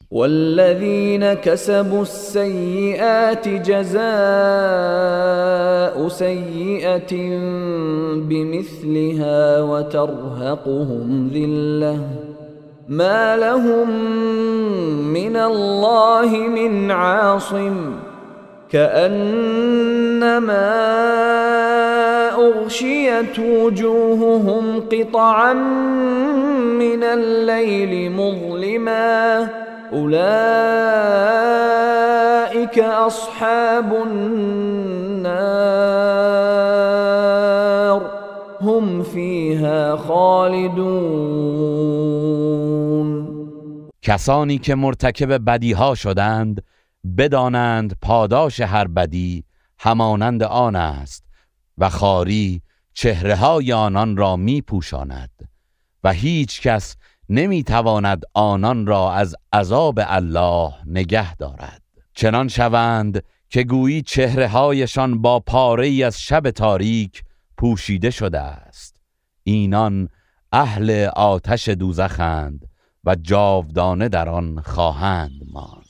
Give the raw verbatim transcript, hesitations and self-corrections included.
والذين كسبوا السيئات جزاء سيئة بمثلها وترهقهم ذلة ما لهم من الله من عاصم كأنما أغشيت وجوههم قطعا من الليل مظلما أولئك أصحاب النار هم فيها خالدون. کسانی که مرتکب بدیها شدند بدانند پاداش هر بدی همانند آن است و خاری چهره‌های آنان را می پوشاند و هیچ کس نمی تواند آنان را از عذاب الله نگه دارد. چنان شوند که گویی چهره‌هایشان با پاره‌ای از شب تاریک پوشیده شده است. اینان اهل آتش دوزخند و جاودانه در آن خواهند ماند.